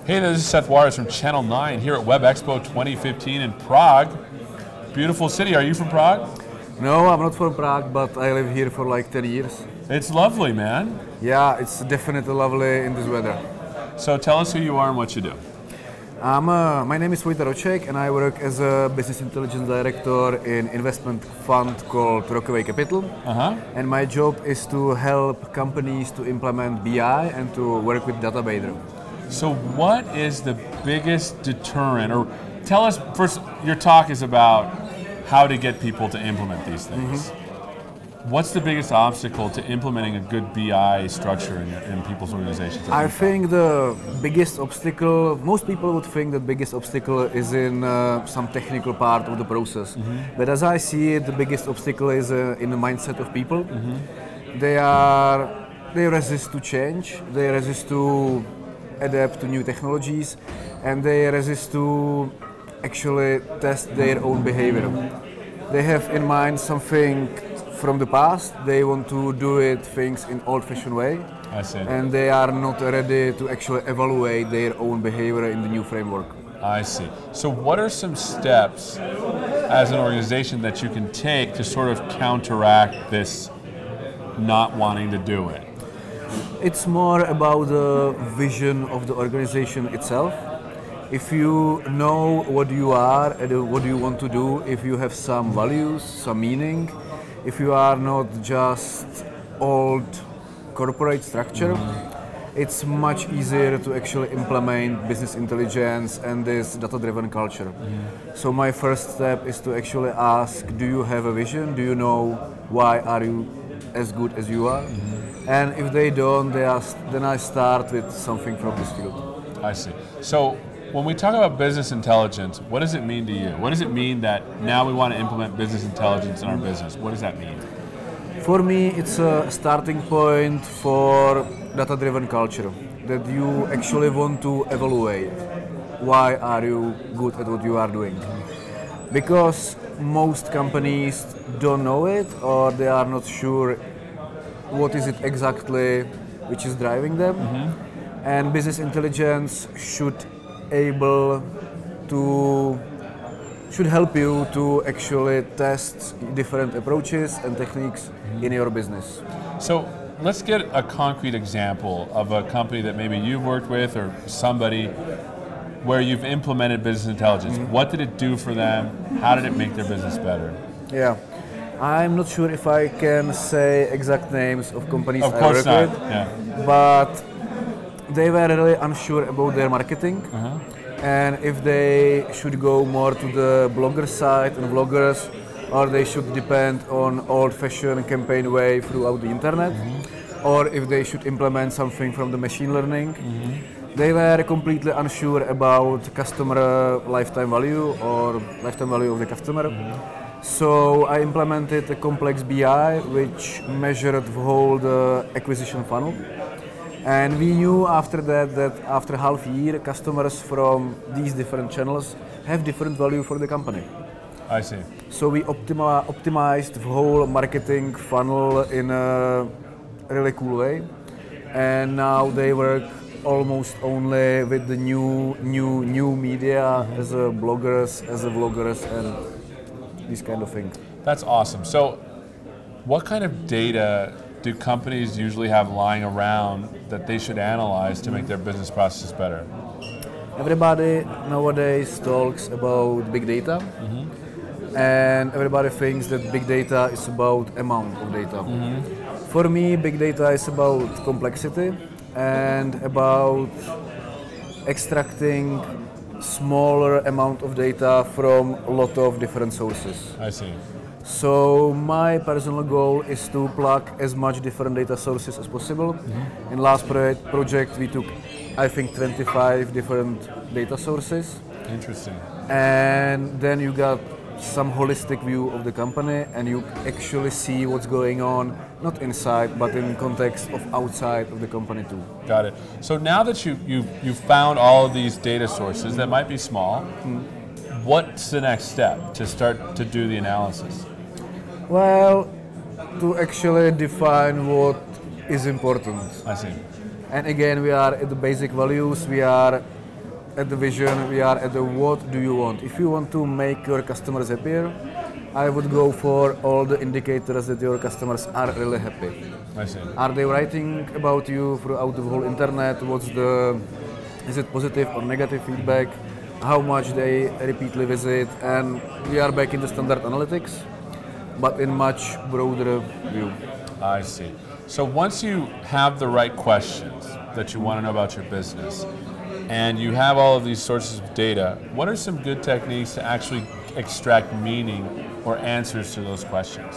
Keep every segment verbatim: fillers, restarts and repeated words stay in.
Hey there, this is Seth Juarez from Channel nine here at Web Expo twenty fifteen in Prague. Beautiful city. Are you from Prague? No, I'm not from Prague, but I live here for like ten years. It's lovely, man. Yeah, it's definitely lovely in this weather. So tell us who you are and what you do. I'm, uh, my name is Vojta Roček and I work as a business intelligence director in investment fund called Rockaway Capital. Uh-huh. And my job is to help companies to implement B I and to work with Databader. So what is the biggest deterrent, or tell us first, your talk is about how to get people to implement these things. Mm-hmm. What's the biggest obstacle to implementing a good B I structure in, in people's organizations? I think the biggest obstacle, most people would think the biggest obstacle is in uh, some technical part of the process. Mm-hmm. But as I see it, the biggest obstacle is uh, in the mindset of people. Mm-hmm. They are, they resist to change, they resist to adapt to new technologies, and they resist to actually test their own behavior. They have in mind something from the past, they want to do it things in old-fashioned way. I see. And they are not ready to actually evaluate their own behavior in the new framework. I see. So what are some steps as an organization that you can take to sort of counteract this not wanting to do it? It's more about the vision of the organization itself. If you know what you are and what you want to do, if you have some values, some meaning, if you are not just old corporate structure, mm-hmm. it's much easier to actually implement business intelligence and this data-driven culture. Mm-hmm. So my first step is to actually ask, do you have a vision? Do you know why are you as good as you are? Mm-hmm. And if they don't, they are, then I start with something from this field. I see. So when we talk about business intelligence, what does it mean to you? What does it mean that now we want to implement business intelligence in our business? What does that mean? For me, it's a starting point for data-driven culture, that you actually want to evaluate why are you good at what you are doing. Because most companies don't know it, or they are not sure what is it exactly which is driving them. Mm-hmm. And business intelligence should able to should help you to actually test different approaches and techniques mm-hmm. in your business. So let's get a concrete example of a company that maybe you've worked with or somebody where you've implemented business intelligence. Mm-hmm. What did it do for them? How did it make their business better? Yeah. I'm not sure if I can say exact names of companies of I course work not. with, yeah. but they were really unsure about their marketing, uh-huh. and if they should go more to the blogger side and vloggers, or they should depend on old-fashioned campaign way throughout the internet, mm-hmm. or if they should implement something from the machine learning. Mm-hmm. They were completely unsure about customer lifetime value or lifetime value of the customer. Mm-hmm. So I implemented a complex B I which measured the whole the acquisition funnel. And we knew after that that after half a year, customers from these different channels have different value for the company. I see. So we optimi- optimized the whole marketing funnel in a really cool way. And now they work almost only with the new, new, new media mm-hmm. as a bloggers, as a vloggers, and this kind of thing. That's awesome. So, what kind of data do companies usually have lying around that they should analyze to make their business processes better? Everybody nowadays talks about big data, mm-hmm. and everybody thinks that big data is about amount of data. Mm-hmm. For me, big data is about complexity and about extracting smaller amount of data from a lot of different sources. I see. So my personal goal is to plug as much different data sources as possible. Mm-hmm. In last pro- project we took, I think, twenty-five different data sources. Interesting. And then you got some holistic view of the company and you actually see what's going on, not inside, but in context of outside of the company too. Got it. So now that you, you, you found all of these data sources that might be small, mm. what's the next step to start to do the analysis? Well, to actually define what is important. I see. And again, we are at the basic values, we are at the vision, we are at the what do you want. If you want to make your customers happier, I would go for all the indicators that your customers are really happy. I see. Are they writing about you throughout the whole internet? What's the, is it positive or negative feedback? How much they repeatedly visit? And we are back in the standard analytics, but in much broader view. I see. So once you have the right questions that you want to know about your business, and you have all of these sources of data, what are some good techniques to actually extract meaning or answers to those questions?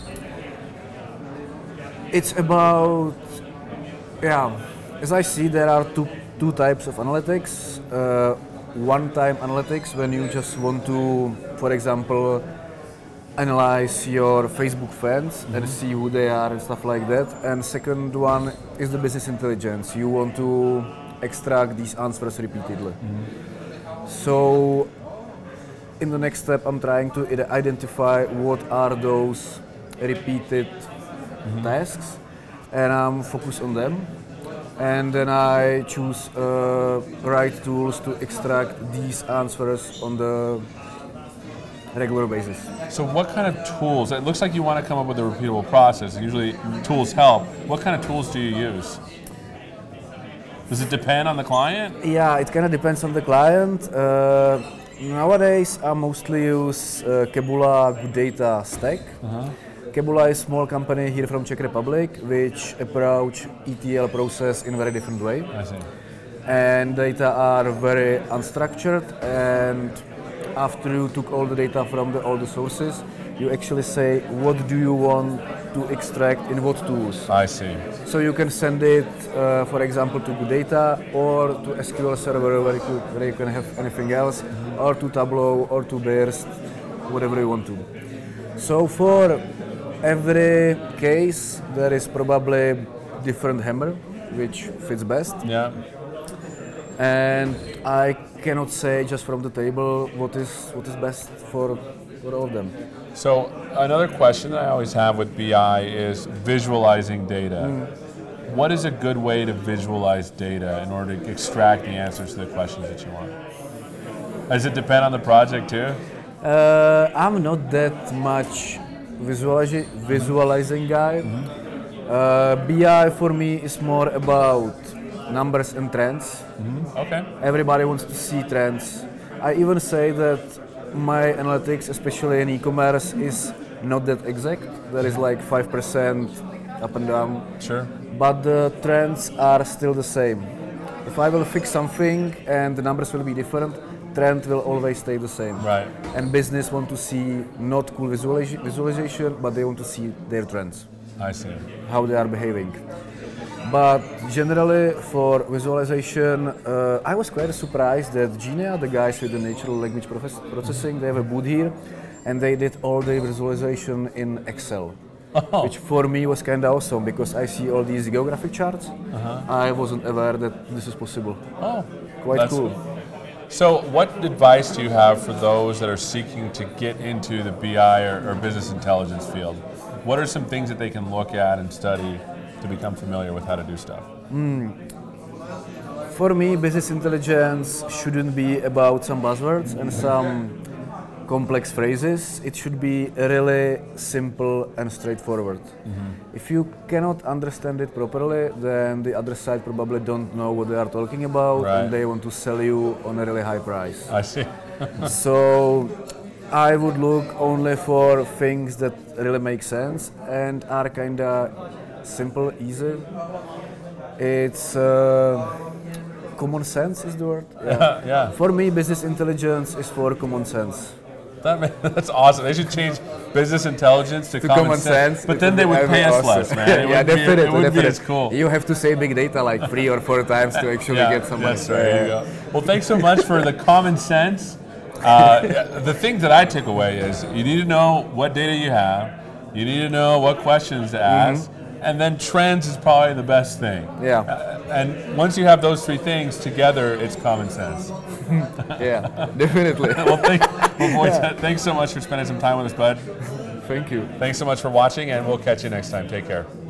It's about, yeah, as I see, there are two, two types of analytics. Uh, one-time analytics, when you just want to, for example, analyze your Facebook fans mm-hmm. and see who they are and stuff like that. And second one is the business intelligence. You want to extract these answers repeatedly. Mm-hmm. So in the next step, I'm trying to identify what are those repeated mm-hmm. tasks, and I'm focused on them. And then I choose uh, right tools to extract these answers on the regular basis. So what kind of tools? It looks like you want to come up with a repeatable process. Usually tools help. What kind of tools do you use? Does it depend on the client? Yeah, it kind of depends on the client. Uh, nowadays I mostly use uh, Kebula Good Data Stack. Uh-huh. Kebula is a small company here from Czech Republic which approach E T L process in a very different way. I see. And data are very unstructured, and after you took all the data from the, all the sources, you actually say what do you want to extract in what tools. I see. So you can send it, uh, for example, to Good Data or to S Q L Server where you, could, where you can have anything else, mm-hmm. or to Tableau or to Birst, whatever you want to. So for every case, there is probably different hammer which fits best. Yeah. And I cannot say just from the table what is what is best for, for all of them. So another question that I always have with B I is visualizing data. Mm. What is a good way to visualize data in order to extract the answers to the questions that you want? Does it depend on the project too? Uh, I'm not that much visualizi- visualizing guy. Mm-hmm. Uh, B I for me is more about numbers and trends. Mm-hmm. Okay. Everybody wants to see trends. I even say that my analytics, especially in e-commerce, is not that exact. There is like five percent up and down. Sure. But the trends are still the same. If I will fix something and the numbers will be different, trend will always stay the same. Right. And business want to see not cool visualiza- visualization, but they want to see their trends. I see. How they are behaving. But generally for visualization, uh, I was quite surprised that Genia, the guys with the natural language processing, they have a booth here, and they did all the visualization in Excel. Oh. Which for me was kind of awesome because I see all these geographic charts. Uh-huh. I wasn't aware that this is possible. Oh, quite that's cool. cool. So what advice do you have for those that are seeking to get into the B I or, or business intelligence field? What are some things that they can look at and study to become familiar with how to do stuff? Mm. For me, business intelligence shouldn't be about some buzzwords and some complex phrases. It should be really simple and straightforward. Mm-hmm. If you cannot understand it properly, then the other side probably don't know what they are talking about, right. And they want to sell you on a really high price. I see. So I would look only for things that really make sense and are kind of simple, easy. It's uh, common sense is the word. Yeah. Yeah. For me, business intelligence is for common sense. That, that's awesome. They should change business intelligence to, to common, common sense. sense. But then they would pay us less, man. It yeah, definitely. Be, it would definitely. be as cool. You have to say big data like three or four times to actually yeah, get some money. Yes, there you go. Well, thanks so much for the common sense. Uh, the thing that I took away is you need to know what data you have. You need to know what questions to ask. Mm-hmm. And then trends is probably the best thing. Yeah. Uh, and once you have those three things together, it's common sense. Yeah, definitely. well, thank, well boys, yeah. thanks so much for spending some time with us, bud. Thank you. Thanks so much for watching, and we'll catch you next time. Take care.